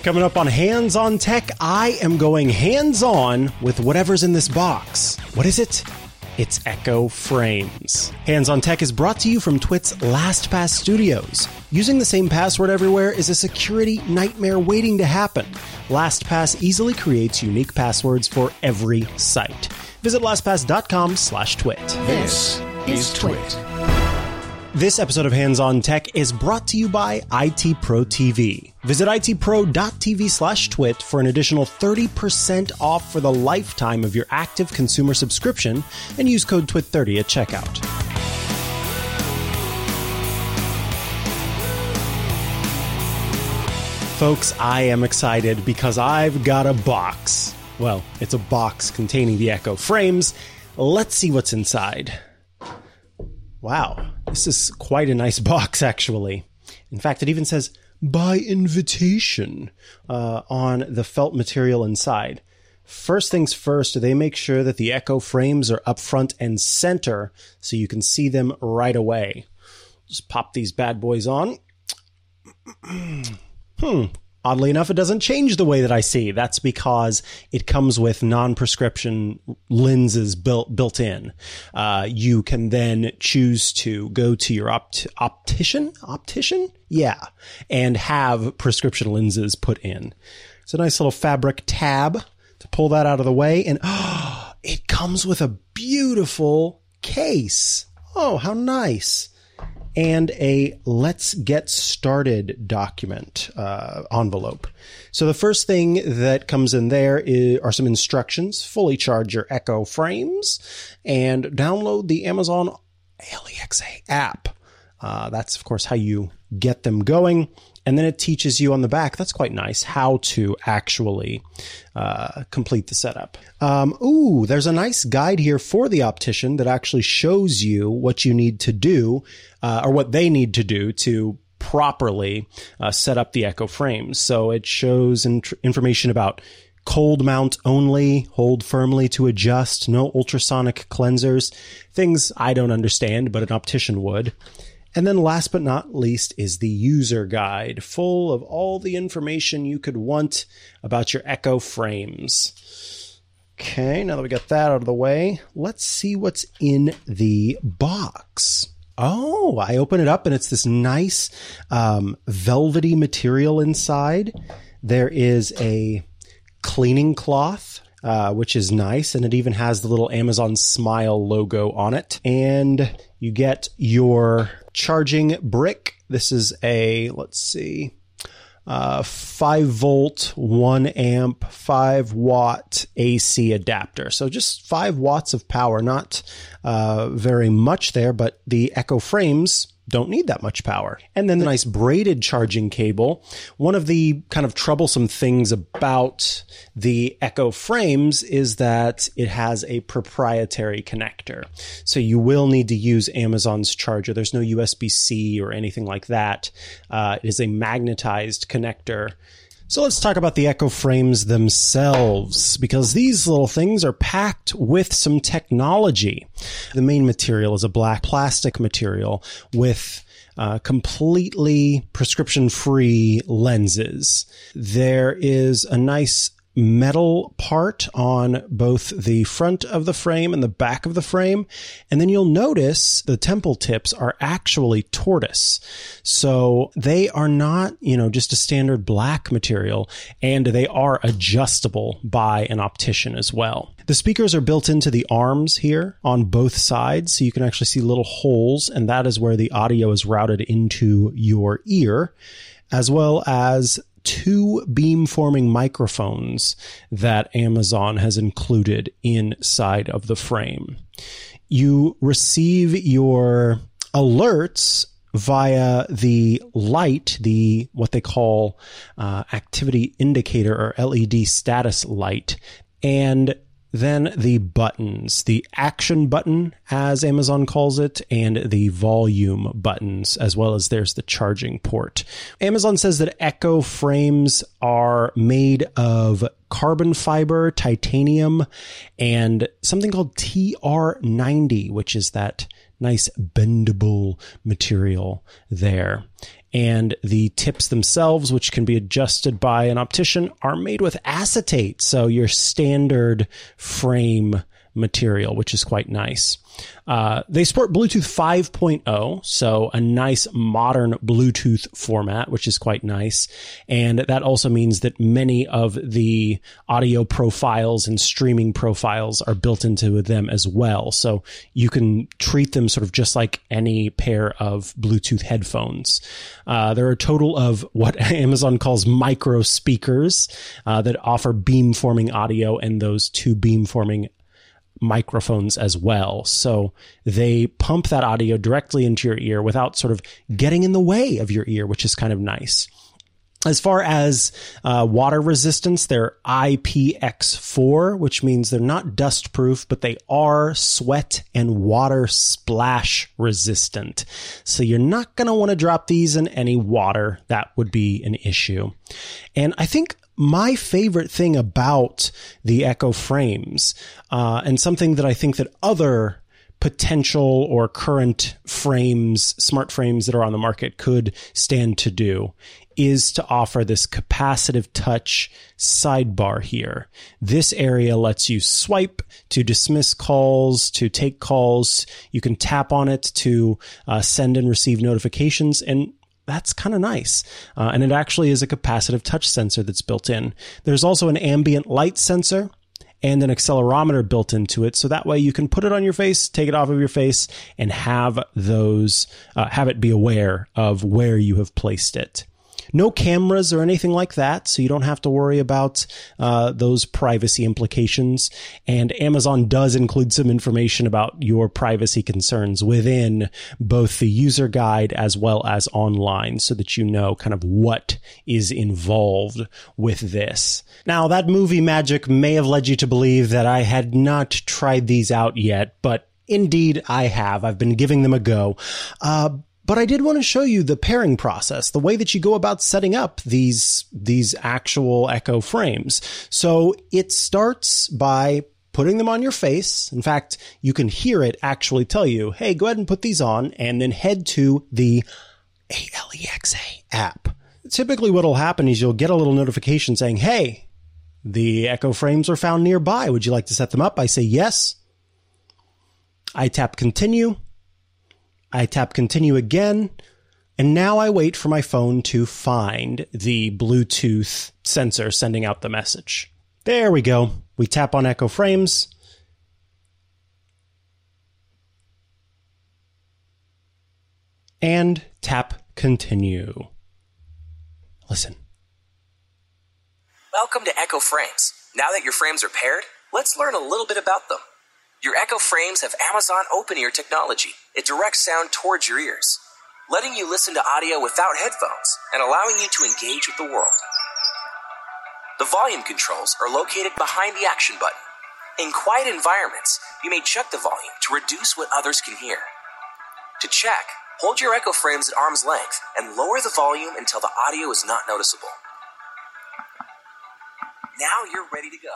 Coming up on Hands on Tech, I am going hands-on with whatever's in this box. What is it? It's Echo Frames. Hands on Tech is brought to you from Twit's LastPass Studios. Using the same password everywhere is a security nightmare waiting to happen. LastPass easily creates unique passwords for every site. Visit lastpass.com/twit. This is Twit. This episode of Hands on Tech is brought to you by IT Pro TV. Visit itpro.tv/twit for an additional 30% off for the lifetime of your active consumer subscription and use code TWIT30 at checkout. Folks, I am excited because I've got a box. Well, it's a box containing the Echo Frames. Let's see what's inside. Wow, this is quite a nice box, actually. In fact, it even says, by invitation, on the felt material inside. First things first, they make sure that the Echo Frames are up front and center so you can see them right away. Just pop these bad boys on. Oddly enough, it doesn't change the way that I see. That's because it comes with non-prescription lenses built in. You can then choose to go to your optician? Yeah. And have prescription lenses put in. It's a nice little fabric tab to pull that out of the way. And it comes with a beautiful case. Oh, how nice. And a let's get started document envelope. So the first thing that comes in there are some instructions. Fully charge your Echo Frames and download the Amazon Alexa app. That's, of course, how you get them going. And then it teaches you on the back, that's quite nice, how to actually complete the setup. There's a nice guide here for the optician that actually shows you what you need to do, or what they need to do to properly set up the Echo Frames. So it shows information about cold mount only, hold firmly to adjust, no ultrasonic cleansers, things I don't understand, but an optician would. And then last but not least is the user guide, full of all the information you could want about your Echo Frames. Okay, now that we got that out of the way, let's see what's in the box. Oh, I open it up and it's this nice velvety material inside. There is a cleaning cloth, which is nice, and it even has the little Amazon Smile logo on it. And you get your charging brick. This is a, 5 volt, 1 amp, 5 watt AC adapter. So just 5 watts of power, not very much there, but the Echo Frames don't need that much power. And then the nice braided charging cable. One of the kind of troublesome things about the Echo Frames is that it has a proprietary connector. So you will need to use Amazon's charger. There's no USB-C or anything like that. It is a magnetized connector. So let's talk about the Echo Frames themselves, because these little things are packed with some technology. The main material is a black plastic material with completely prescription-free lenses. There is a nice metal part on both the front of the frame and the back of the frame. And then you'll notice the temple tips are actually tortoise. So they are not, just a standard black material, and they are adjustable by an optician as well. The speakers are built into the arms here on both sides, so you can actually see little holes, and that is where the audio is routed into your ear, as well as 2 beamforming microphones that Amazon has included inside of the frame. You receive your alerts via the light, what they call activity indicator or LED status light, and then the buttons, the action button, as Amazon calls it, and the volume buttons, as well as there's the charging port. Amazon says that Echo Frames are made of carbon fiber, titanium, and something called TR90, which is that nice bendable material there. And the tips themselves, which can be adjusted by an optician, are made with acetate. So your standard frame material, which is quite nice. They support Bluetooth 5.0, so a nice modern Bluetooth format, which is quite nice. And that also means that many of the audio profiles and streaming profiles are built into them as well. So you can treat them sort of just like any pair of Bluetooth headphones. There are a total of what Amazon calls micro speakers that offer beamforming audio and those two beamforming microphones as well. So they pump that audio directly into your ear without sort of getting in the way of your ear, which is kind of nice. As far as water resistance, they're IPX4, which means they're not dust proof, but they are sweat and water splash resistant. So you're not going to want to drop these in any water. That would be an issue. And I think my favorite thing about the Echo frames, and something that I think that other potential or current frames, smart frames that are on the market could stand to do, is to offer this capacitive touch sidebar here. This area lets you swipe to dismiss calls, to take calls. You can tap on it to send and receive notifications, and that's kind of nice. And it actually is a capacitive touch sensor that's built in. There's also an ambient light sensor and an accelerometer built into it. So that way you can put it on your face, take it off of your face, and have it be aware of where you have placed it. No cameras or anything like that, so you don't have to worry about those privacy implications. And Amazon does include some information about your privacy concerns within both the user guide as well as online, so that you know kind of what is involved with this. Now, that movie magic may have led you to believe that I had not tried these out yet, but indeed I have. I've been giving them a go. But I did want to show you the pairing process, the way that you go about setting up these actual Echo frames. So it starts by putting them on your face. In fact, you can hear it actually tell you, hey, go ahead and put these on, and then head to the Alexa app. Typically what will happen is you'll get a little notification saying, hey, the Echo frames are found nearby. Would you like to set them up? I say yes. I tap continue. I tap continue again, and now I wait for my phone to find the Bluetooth sensor sending out the message. There we go. We tap on Echo frames. And tap continue. Listen. Welcome to Echo Frames. Now that your frames are paired, let's learn a little bit about them. Your Echo frames have Amazon Open Ear technology. It directs sound towards your ears, letting you listen to audio without headphones and allowing you to engage with the world. The volume controls are located behind the action button. In quiet environments, you may check the volume to reduce what others can hear. To check, hold your Echo frames at arm's length and lower the volume until the audio is not noticeable. Now you're ready to go.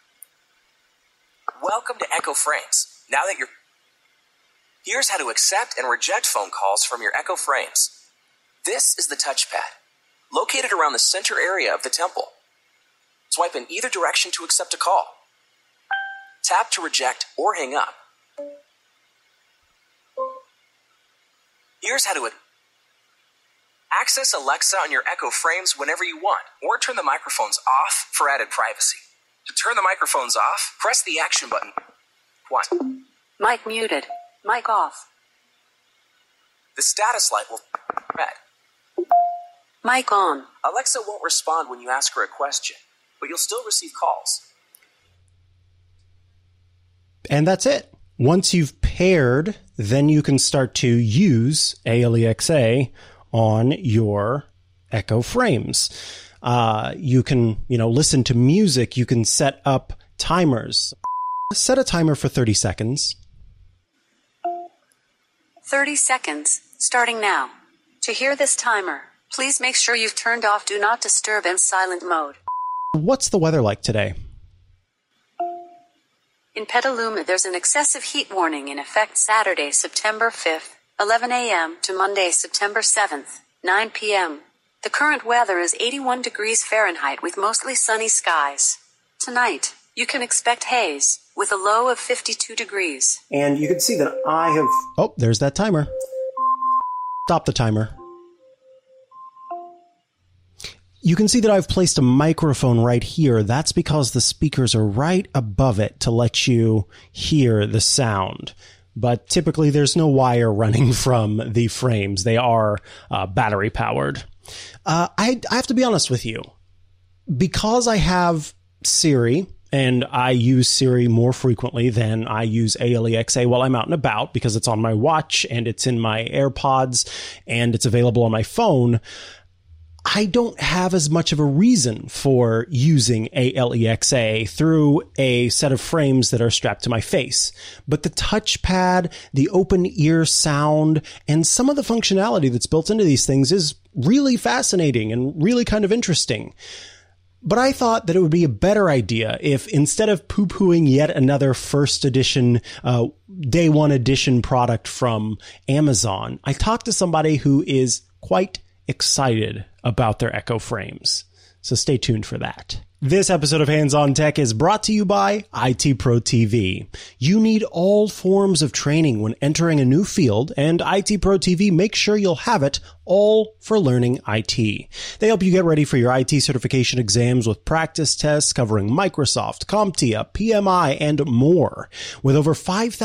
Welcome to Echo Frames. Here's how to accept and reject phone calls from your Echo frames. This is the touchpad, located around the center area of the temple. Swipe in either direction to accept a call. Tap to reject or hang up. Here's how to access Alexa on your Echo frames whenever you want, or turn the microphones off for added privacy. To turn the microphones off, press the action button. 1. Mic muted. Mic off. The status light will red. Mic on. Alexa won't respond when you ask her a question, but you'll still receive calls. And that's it. Once you've paired, then you can start to use Alexa on your Echo frames. You can, listen to music. You can set up timers. Set a timer for 30 seconds. 30 seconds, starting now. To hear this timer, please make sure you've turned off Do Not Disturb in silent mode. What's the weather like today? In Petaluma, there's an excessive heat warning in effect Saturday, September 5th, 11 a.m. to Monday, September 7th, 9 p.m. The current weather is 81 degrees Fahrenheit with mostly sunny skies. Tonight, you can expect haze with a low of 52 degrees. And you can see that I have... Oh, there's that timer. Stop the timer. You can see that I've placed a microphone right here. That's because the speakers are right above it to let you hear the sound. But typically there's no wire running from the frames. They are battery powered. I have to be honest with you. Because I have Siri, and I use Siri more frequently than I use ALEXA while I'm out and about because it's on my watch and it's in my AirPods and it's available on my phone, I don't have as much of a reason for using ALEXA through a set of frames that are strapped to my face. But the touchpad, the open ear sound, and some of the functionality that's built into these things is really fascinating and really kind of interesting. But I thought that it would be a better idea if instead of poo-pooing yet another first edition, day one edition product from Amazon, I talked to somebody who is quite excited about their Echo frames. So stay tuned for that. This episode of Hands on Tech is brought to you by IT Pro TV. You need all forms of training when entering a new field, and IT Pro TV makes sure you'll have it all for learning IT. They help you get ready for your IT certification exams with practice tests covering Microsoft, CompTIA, PMI, and more. With over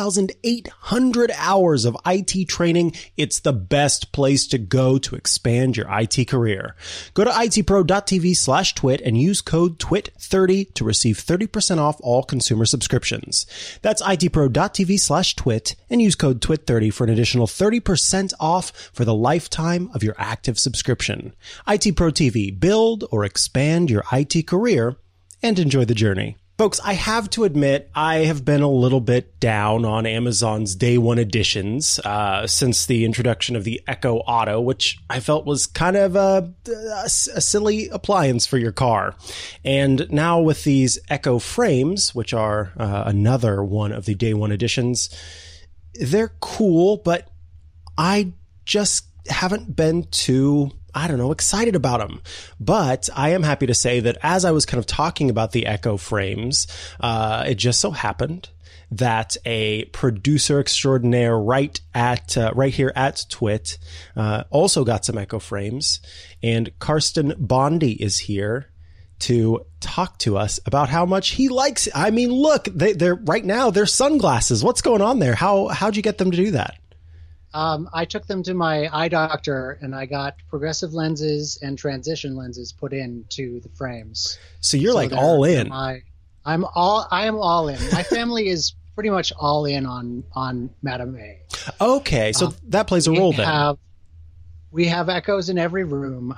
5,800 hours of IT training, it's the best place to go to expand your IT career. Go to itpro.tv/twit and use code TWIT30 to receive 30% off all consumer subscriptions. That's itpro.tv/twit and use code TWIT30 for an additional 30% off for the lifetime of your active subscription. IT Pro TV, build or expand your IT career and enjoy the journey. Folks, I have to admit, I have been a little bit down on Amazon's day one editions since the introduction of the Echo Auto, which I felt was kind of a silly appliance for your car. And now with these Echo frames, which are another one of the day one editions, they're cool, but I just haven't been too, excited about them. But I am happy to say that as I was kind of talking about the Echo frames, it just so happened that a producer extraordinaire right here at Twit also got some Echo frames, and Karsten Bondy is here to talk to us about how much he likes it. I mean, look, they're right now, they're sunglasses. What's going on there? How'd you get them to do that? I took them to my eye doctor and I got progressive lenses and transition lenses put into the frames. So you're like all in. I am all in. My family is pretty much all in on Madame A. Okay, so that plays a role then. We have Echoes in every room.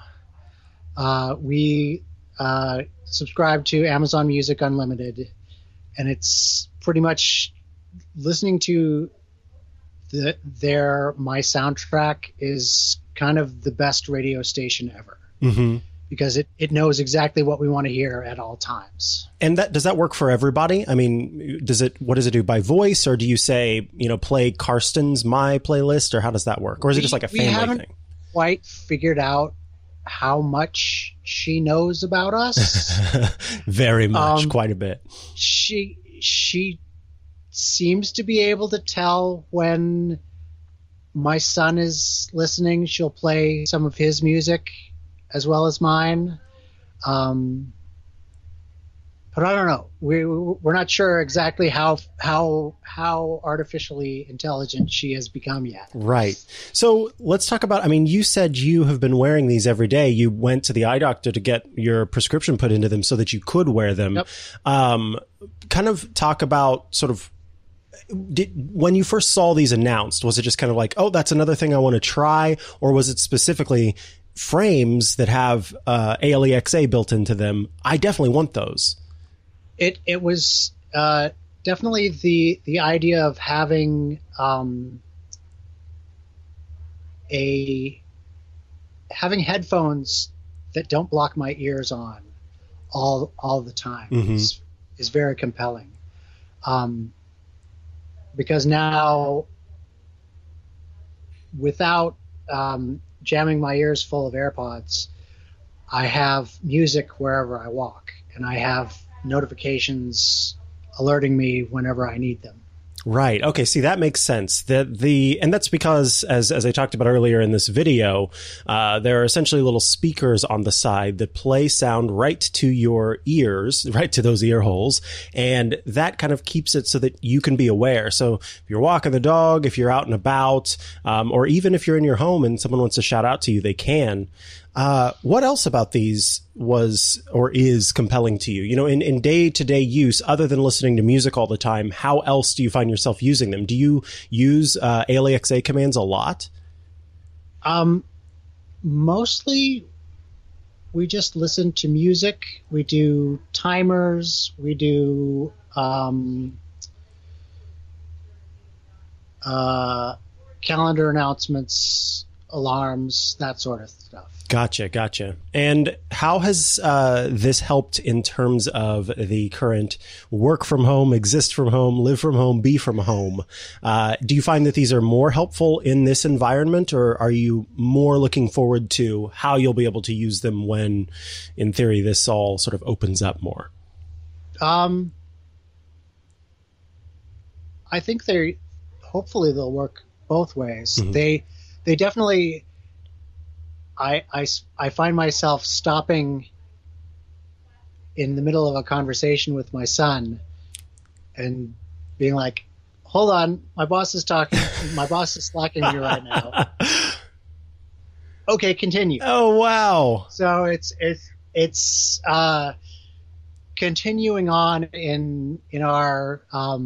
We subscribe to Amazon Music Unlimited, and it's pretty much listening to my soundtrack is kind of the best radio station ever. Mm-hmm. Because it knows exactly what we want to hear at all times. And does that work for everybody? I mean, what does it do by voice, or do you say, play Karsten's My playlist, or how does that work? Or is it just like a family thing? We haven't quite figured out how much she knows about us. Very much, quite a bit. She seems to be able to tell when my son is listening. She'll play some of his music as well as mine. But I don't know. We're not sure exactly how artificially intelligent she has become yet. Right. So let's talk about, you said you have been wearing these every day. You went to the eye doctor to get your prescription put into them so that you could wear them. Yep. Kind of talk about sort of, when you first saw these announced, was it just kind of like, oh, that's another thing I want to try? Or was it specifically frames that have ALEXA built into them? I definitely want those. It was definitely the idea of having having headphones that don't block my ears on all the time is very compelling. Because now, without jamming my ears full of AirPods, I have music wherever I walk, and I have notifications alerting me whenever I need them. Right. Okay. See, that makes sense. And that's because, as I talked about earlier in this video, there are essentially little speakers on the side that play sound right to your ears, right to those ear holes. And that kind of keeps it so that you can be aware. So if you're walking the dog, if you're out and about, or even if you're in your home and someone wants to shout out to you, they can. What else about these was or is compelling to you? You know, in day-to-day use, other than listening to music all the time, how else do you find yourself using them? Do you use ALEXA commands a lot? Mostly we just listen to music. We do timers. We do calendar announcements, alarms, that sort of stuff. Gotcha. And how has this helped in terms of the current work from home, exist from home, live from home, be from home? Do you find that these are more helpful in this environment, or are you more looking forward to how you'll be able to use them when, in theory, this all sort of opens up more? I think hopefully they'll work both ways. Mm-hmm. They definitely... I find myself stopping in the middle of a conversation with my son and being like, hold on, my boss is talking. My boss is slacking me right now. Okay, continue. Oh, wow. So it's continuing on in our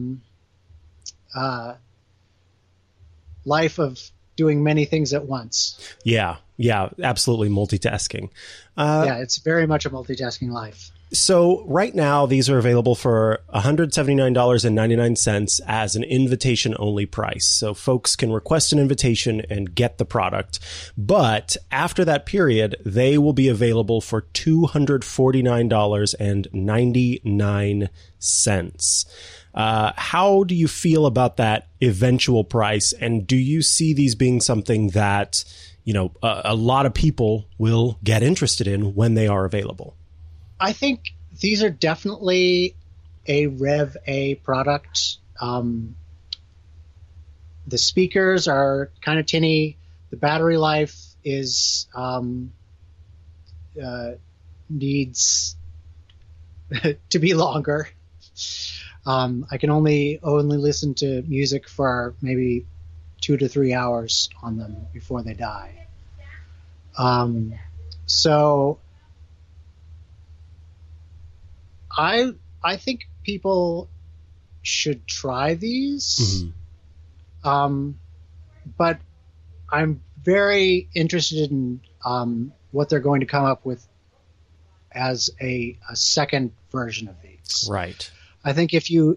life of doing many things at once. Yeah, absolutely multitasking. It's very much a multitasking life. So right now, these are available for $179.99 as an invitation-only price. So folks can request an invitation and get the product. But after that period, they will be available for $249.99. How do you feel about that eventual price? And do you see these being something that, a lot of people will get interested in when they are available? I think these are definitely a Rev A product. The speakers are kind of tinny. The battery life is needs to be longer. I can only listen to music for maybe 2 to 3 hours on them before they die. So I think people should try these. Mm-hmm. But I'm very interested in what they're going to come up with as a second version of these. Right. I think if you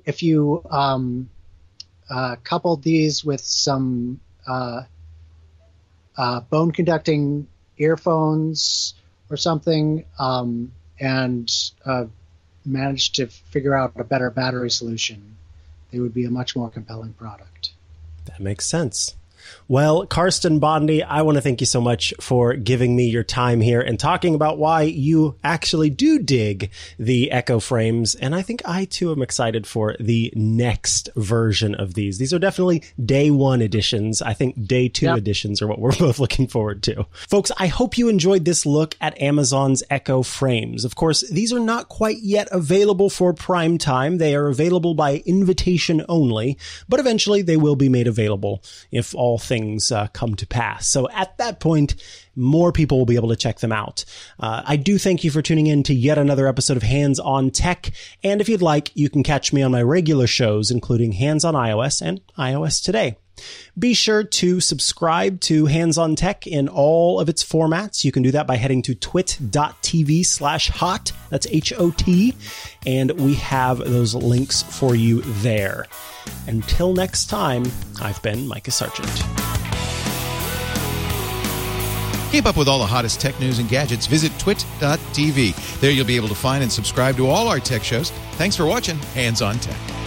coupled these with some bone conducting earphones or something, and managed to figure out a better battery solution, they would be a much more compelling product. That makes sense. Well, Karsten Bondy, I want to thank you so much for giving me your time here and talking about why you actually do dig the Echo frames. And I think I, too, am excited for the next version of these. These are definitely day 1 editions. I think day 2 editions are what we're both looking forward to. Folks, I hope you enjoyed this look at Amazon's Echo frames. Of course, these are not quite yet available for prime time. They are available by invitation only, but eventually they will be made available if all things come to pass. So at that point, more people will be able to check them out. I do thank you for tuning in to yet another episode of Hands on Tech. And if you'd like, you can catch me on my regular shows, including Hands on iOS and iOS Today. Be sure to subscribe to Hands on Tech in all of its formats. You can do that by heading to twit.tv/hot. That's HOT. And we have those links for you there. Until next time, I've been Micah Sargent. Keep up with all the hottest tech news and gadgets. Visit twit.tv. There you'll be able to find and subscribe to all our tech shows. Thanks for watching Hands on Tech.